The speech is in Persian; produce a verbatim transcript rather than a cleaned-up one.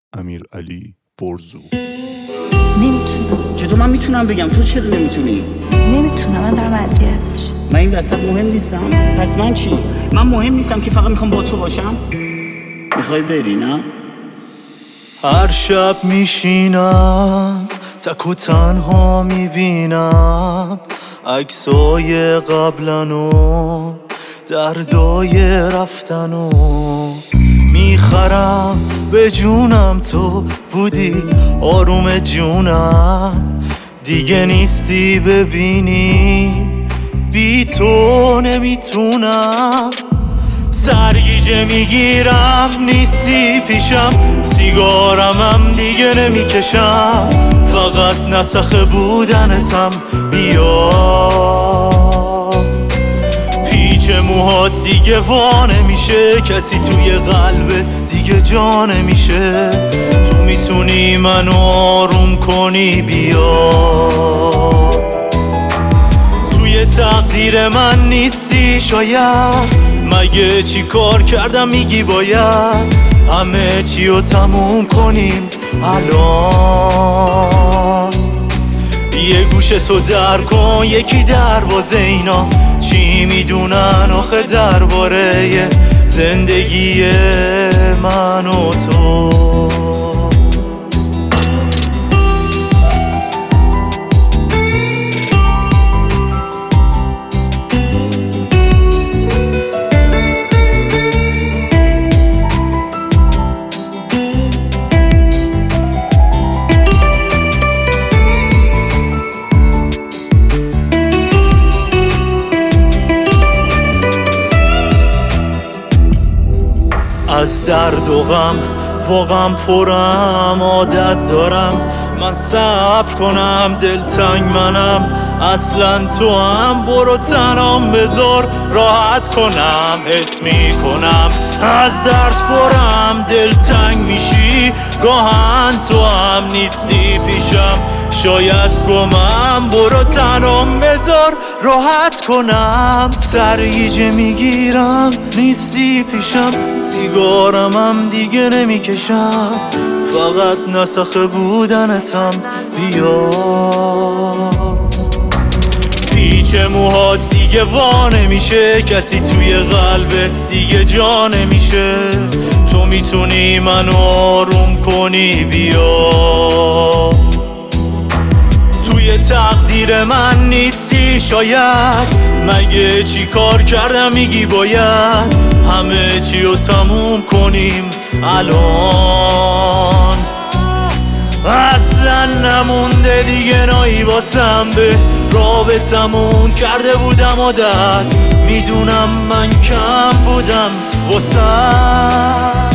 امیرعلی برزو. نمیتونم. چطور من میتونم بگم تو چرا نمیتونی؟ نمیتونم، من دارم اذیت میشم. من این وسط مهم نیستم؟ پس من چی؟ من مهم نیستم که فقط میخوام با تو باشم؟ میخوای بری نه؟ هر شب میشینم تک و تنها میبینم عکسای قبلنو دردای رفتنو میخرم به جونم تو بودی آروم جونم دیگه نیستی ببینی بی تو نمیتونم سرگیجه میگیرم نیستی پیشم سیگارمم دیگه نمیکشم فقط نسخه بودنتم بیا پیچ موهات دیگه وا نمیشه کسی توی قلبت دیگه جا نمیشه تو میتونی منو آروم کنی بیا توی تقدیر من نیستی شاید مگه چی کار کردم میگی باید همه چی رو تموم کنیم الان یه گوشه تو در کن یکی دروازه اینا چی میدونن آخه درباره زندگی من و تو از درد و غم واقعا پرم عادت دارم من صبر کنم دلتنگ منم اصلا تو هم برو تنام بذار راحت کنم حس میکنم از درد پرم دلتنگ میشی گاهن تو هم نیستی پیشم شاید گمم برو تنام بذار راحت کنم سرگیجه میگیرم نیستی پیشم سیگارم هم دیگه نمیکشم فقط نسخه بودنتم بیا پیچ موهات دیگه وا نمیشه کسی توی قلبت دیگه جا نمیشه تو میتونی منو آروم کنی بیا توی تقدیر من نیستی شاید مگه چی کار کردم میگی باید همه چی رو تموم کنیم الان اصلا نمونده دیگه نایی واسم به رابطمون کرده بودم عادت میدونم من کم بودم واسم